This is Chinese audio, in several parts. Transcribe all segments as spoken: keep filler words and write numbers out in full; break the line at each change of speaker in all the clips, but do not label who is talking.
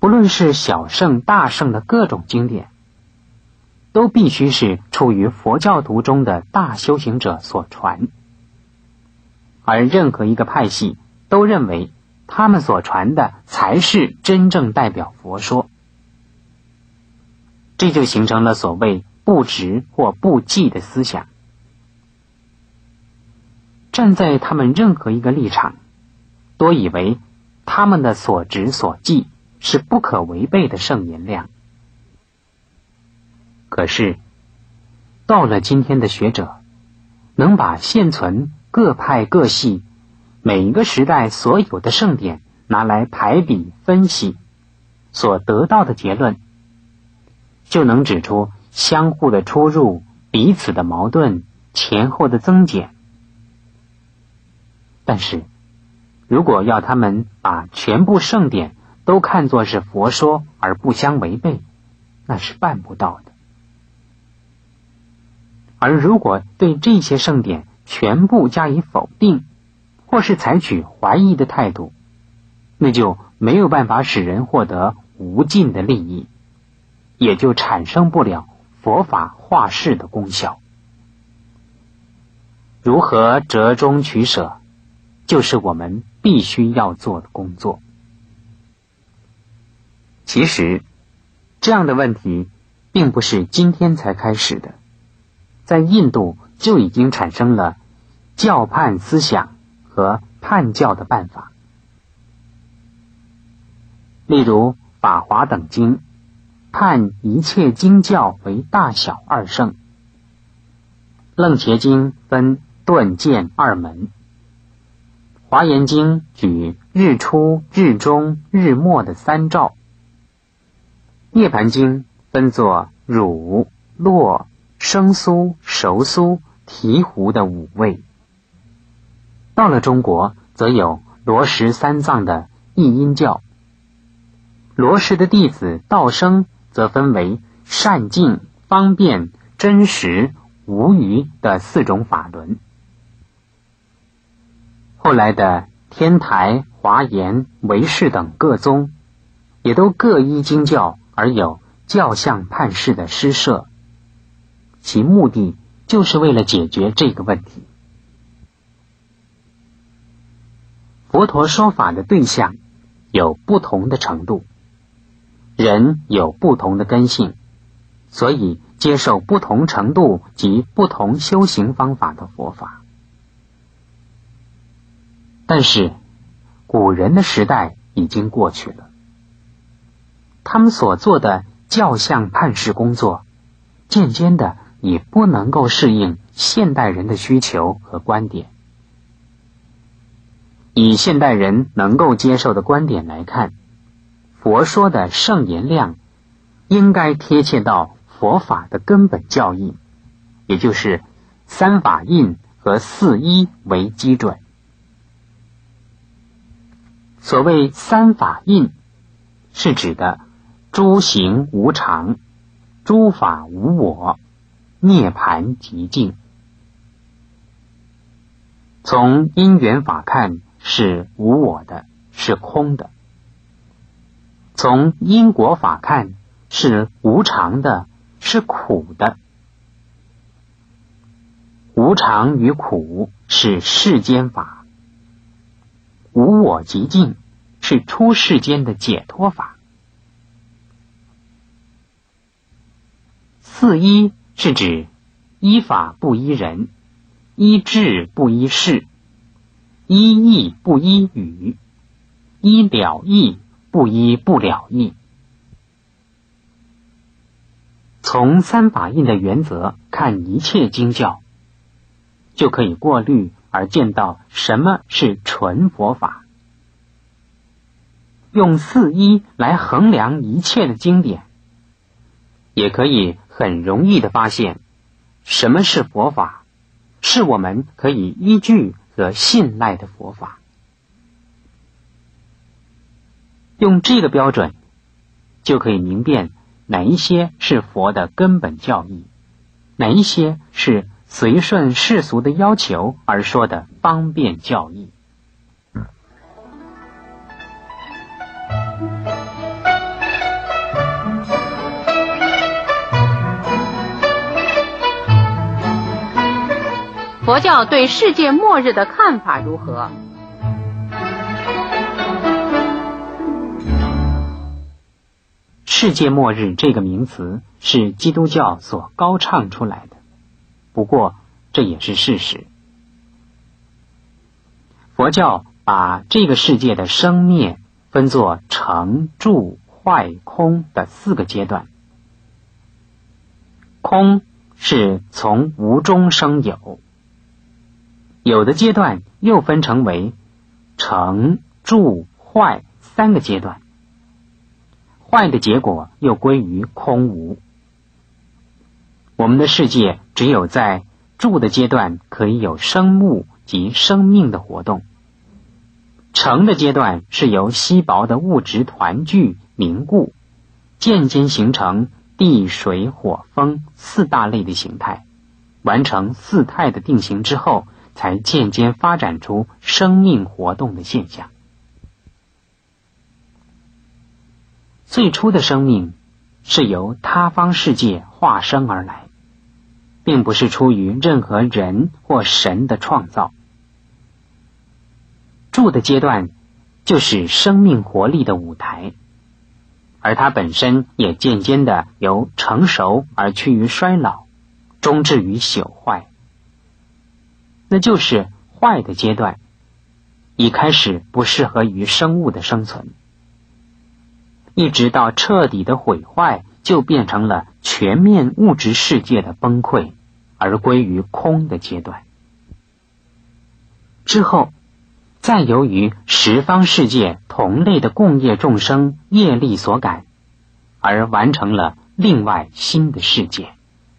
不论是小圣大圣的各种经典，都必须是出于佛教徒中的大修行者所传，而任何一个派系都认为他们所传的才是真正代表佛说，这就形成了所谓不执或不记的思想。站在他们任何一个立场，多以为他们的所执所记是不可违背的圣言量。可是到了今天的学者，能把现存各派各系每一个时代所有的圣典拿来排比分析，所得到的结论就能指出相互的出入、彼此的矛盾、前后的增减。但是如果要他们把全部圣典都看作是佛说而不相违背，那是办不到的。而如果对这些圣典全部加以否定，或是采取怀疑的态度，那就没有办法使人获得无尽的利益，也就产生不了佛法化世的功效。如何折中取舍，就是我们必须要做的工作。其实这样的问题并不是今天才开始的，在印度就已经产生了教判思想和判教的办法。例如法华等经判一切经教为大小二圣，楞伽经分顿渐二门，华严经举日出、日中、日没的三照，涅盘经分作乳、络、生酥、熟酥、醍醐的五味。到了中国，则有罗什三藏的译音教，罗什的弟子道生则分为善净、方便、真实、无余的四种法轮。后来的天台、华严、唯识等各宗，也都各依经教而有教相判事的施设，其目的就是为了解决这个问题。佛陀说法的对象有不同的程度，人有不同的根性，所以接受不同程度及不同修行方法的佛法。但是古人的时代已经过去了，他们所做的教相判事工作，渐渐的也不能够适应现代人的需求和观点。以现代人能够接受的观点来看，佛说的圣言量应该贴切到佛法的根本教义，也就是三法印和四依为基准。所谓三法印，是指的诸行无常、诸法无我、涅槃寂静。从因缘法看，是无我的，是空的；从因果法看，是无常的，是苦的。无常与苦是世间法，无我寂静是出世间的解脱法。四依是指依法不依人，依智不依事，依义不依语，依了义不依不了义。从三法印的原则看一切经教，就可以过滤而见到什么是纯佛法。用四依来衡量一切的经典，也可以很容易地发现什么是佛法，是我们可以依据和信赖的佛法。用这个标准，就可以明辨哪一些是佛的根本教义，哪一些是随顺世俗的要求而说的方便教义。
佛教对世界末日的看法如何？
世界末日这个名词是基督教所高唱出来的，不过这也是事实。佛教把这个世界的生灭分作成、住、坏、空的四个阶段。空是从无中生有，有的阶段又分成为成、住、坏三个阶段，坏的结果又归于空无。我们的世界只有在住的阶段可以有生物及生命的活动，成的阶段是由稀薄的物质团聚凝固，渐渐形成地水火风四大类的形态，完成四态的定型之后，才渐渐发展出生命活动的现象。最初的生命是由他方世界化生而来，并不是出于任何人或神的创造。住的阶段就是生命活力的舞台，而它本身也渐渐的由成熟而趋于衰老，终至于朽坏。那就是坏的阶段，一开始不适合于生物的生存，一直到彻底的毁坏，就变成了全面物质世界的崩溃，而归于空的阶段。之后再由于十方世界同类的共业众生业力所感，而完成了另外新的世界。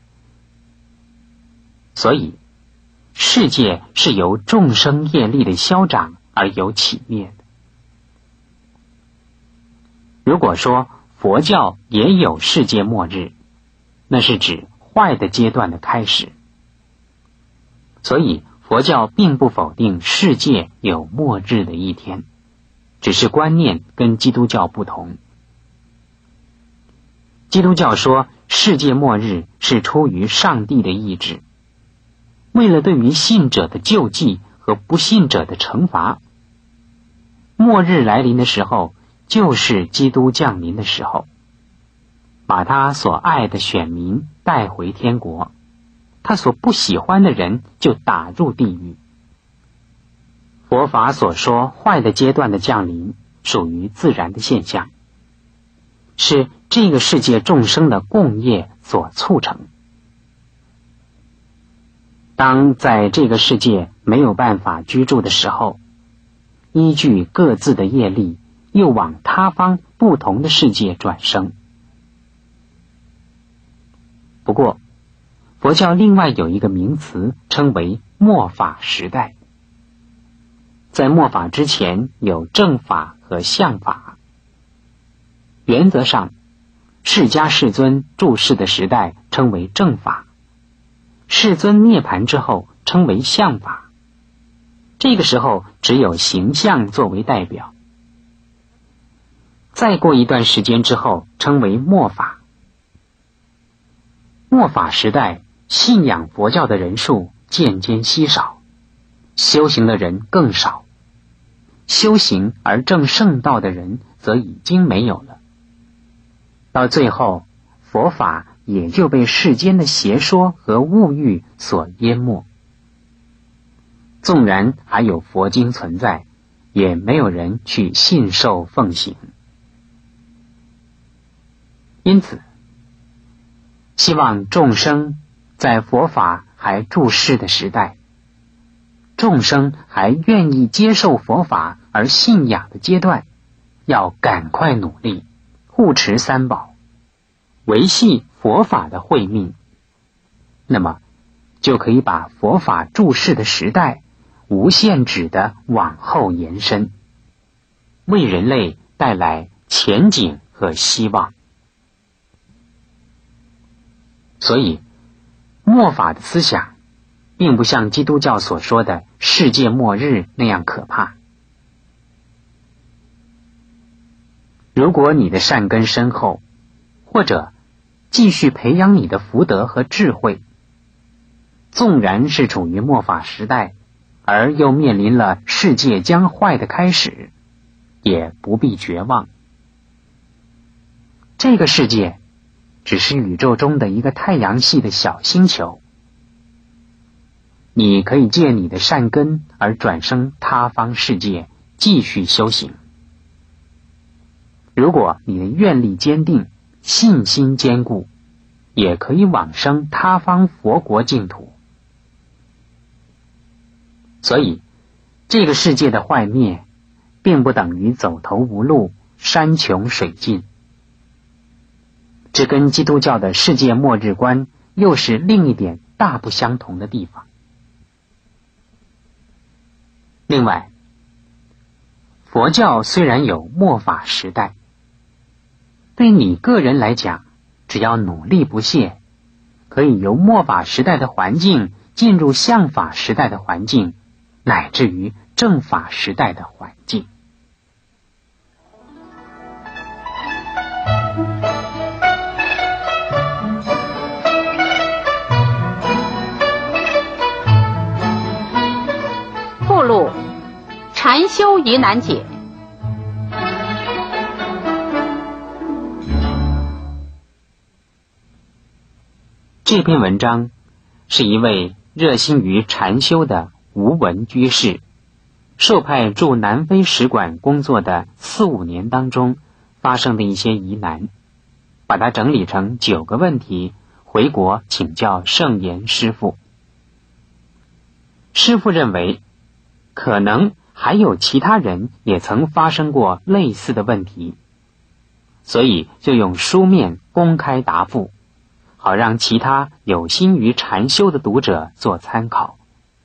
所以世界是由众生业力的消长而有起灭的。如果说佛教也有世界末日，那是指坏的阶段的开始。所以佛教并不否定世界有末日的一天，只是观念跟基督教不同。基督教说世界末日是出于上帝的意志，为了对于信者的救济和不信者的惩罚。末日来临的时候，就是基督降临的时候，把他所爱的选民带回天国，他所不喜欢的人就打入地狱。佛法所说坏的阶段的降临属于自然的现象，是这个世界众生的共业所促成。当在这个世界没有办法居住的时候，依据各自的业力，又往他方不同的世界转生。不过佛教另外有一个名词称为末法时代。在末法之前有正法和相法。原则上释迦世尊住世的时代称为正法，世尊涅槃之后称为相法。这个时候只有形象作为代表。再过一段时间之后称为末法。末法时代信仰佛教的人数渐渐稀少，修行的人更少，修行而证圣道的人则已经没有了。到最后佛法也就被世间的邪说和物欲所淹没。纵然还有佛经存在，也没有人去信受奉行。因此希望众生在佛法还住世的时代，众生还愿意接受佛法而信仰的阶段，要赶快努力护持三宝，维系佛法的慧命，那么就可以把佛法住世的时代无限制地往后延伸，为人类带来前景和希望。所以末法的思想并不像基督教所说的世界末日那样可怕。如果你的善根深厚，或者继续培养你的福德和智慧， 纵然是处于末法时代，而又面临了世界将坏的开始，也不必绝望。这个世界只是宇宙中的一个太阳系的小星球，你可以借你的善根而转生他方世界，继续修行。如果你的愿力坚定，信心坚固，也可以往生他方佛国净土。所以这个世界的坏灭并不等于走投无路，山穷水尽，这跟基督教的世界末日观又是另一点大不相同的地方。另外，佛教虽然有末法时代，对你个人来讲，只要努力不懈，可以由末法时代的环境进入相法时代的环境，乃至于正法时代的环境。
附录：禅修疑难解。
这篇文章是一位热心于禅修的无闻居士，受派驻南非使馆工作的四五年当中发生的一些疑难，把它整理成九个问题，回国请教圣严师父。师父认为，可能还有其他人也曾发生过类似的问题，所以就用书面公开答复，好让其他有心于禅修的读者做参考。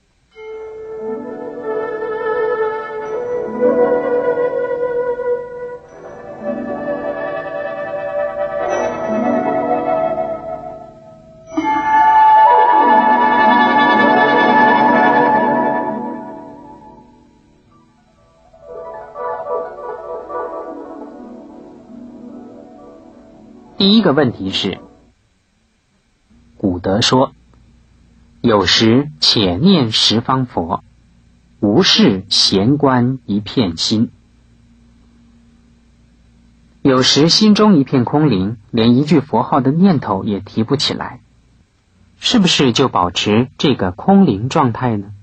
第一个问题是，古德说，有时且念十方佛，无事闲观一片心。有时心中一片空灵，连一句佛号的念头也提不起来，是不是就保持这个空灵状态呢？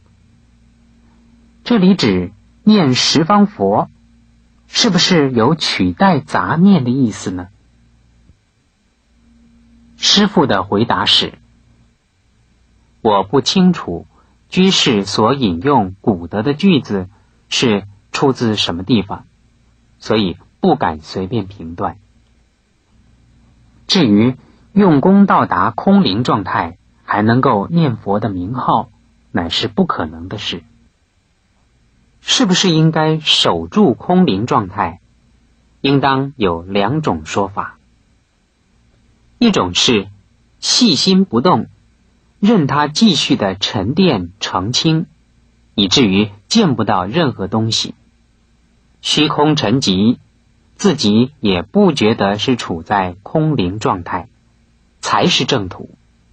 这里指念十方佛，是不是有取代杂念的意思呢？师父的回答是，我不清楚居士所引用古德的句子是出自什么地方，所以不敢随便评断。至于用功到达空灵状态还能够念佛的名号，乃是不可能的事。是不是应该守住空灵状态，应当有两种说法。一种是细心不动，任它继续的沉淀澄清，以至于见不到任何东西，虚空沉寂，自己也不觉得是处在空灵状态，才是正途。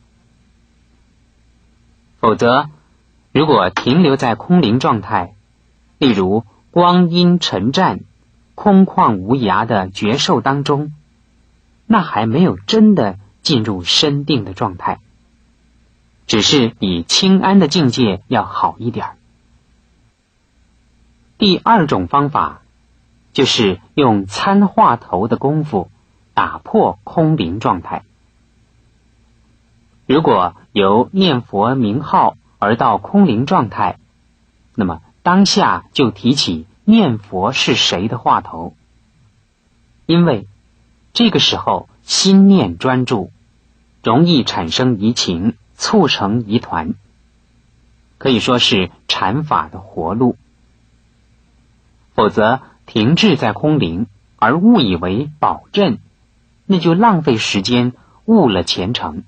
否则，如果停留在空灵状态，例如光阴沉湛、空旷无涯的觉受当中，那还没有真的进入深定的状态，只是比清安的境界要好一点。第二种方法就是用参话头的功夫打破空灵状态。如果由念佛名号而到空灵状态，那么当下就提起念佛是谁的话头，因为这个时候心念专注，容易产生疑情，促成疑团，可以说是禅法的活路。否则停滞在空灵而误以为保证，那就浪费时间，误了前程。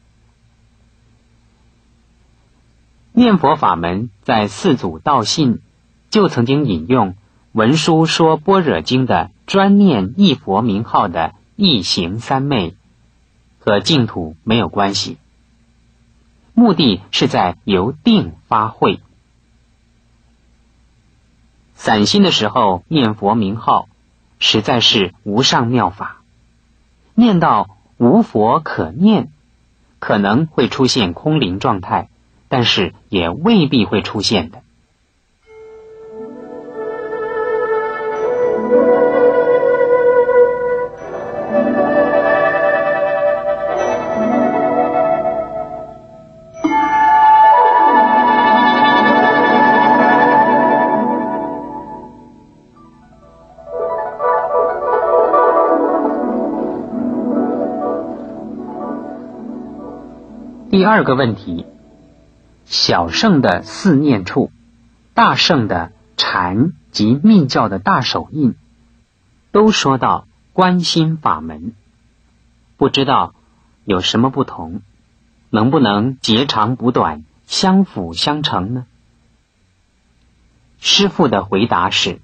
念佛法门在四祖道信就曾经引用文殊说般若经的专念一佛名号的一行三昧，和净土没有关系。 目的是在由定发慧。散心的时候念佛名号，实在是无上妙法。念到无佛可念，可能会出现空灵状态，但是也未必会出现的。第二个问题，小圣的四念处，大圣的禅及密教的大手印，都说到观心法门，不知道有什么不同，能不能截长补短，相辅相成呢？师父的回答是，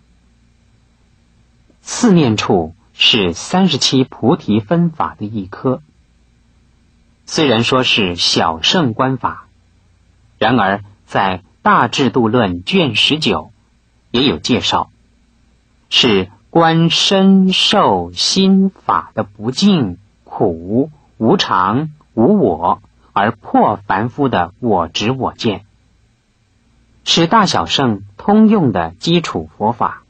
四念处是三十七菩提分法的一科，虽然说是小圣观法，然而在大智度论卷十九也有介绍，是观身受心法的不净、苦、无常、无我，而破凡夫的我执我见，是大小圣通用的基础佛法。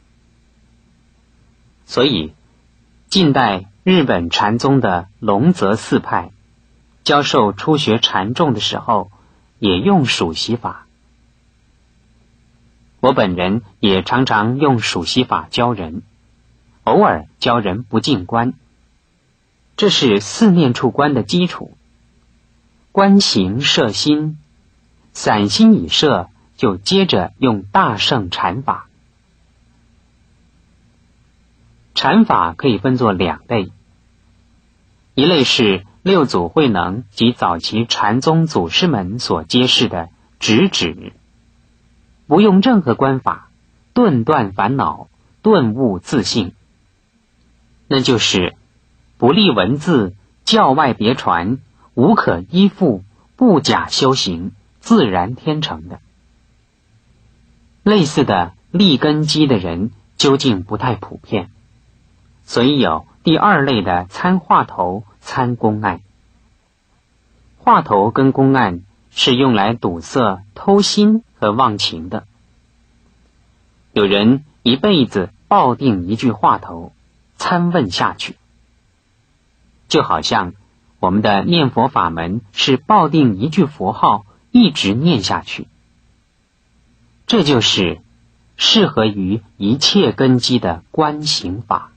所以近代日本禅宗的龙泽寺派教授初学禅众的时候，也用数息法。我本人也常常用数息法教人，偶尔教人不净观。这是四念处观的基础。观行摄心，散心已摄，就接着用大圣禅法。禅法可以分作两类，一类是六祖慧能及早期禅宗祖师们所揭示的直指，不用任何观法，顿断烦恼，顿悟自性，那就是不立文字，教外别传，无可依附，不假修行，自然天成的。类似的立根基的人究竟不太普遍，所以有第二类的参话头、参公案。话头跟公案是用来堵塞偷心和忘情的。有人一辈子抱定一句话头，参问下去，就好像我们的念佛法门是抱定一句佛号，一直念下去。这就是适合于一切根基的观行法。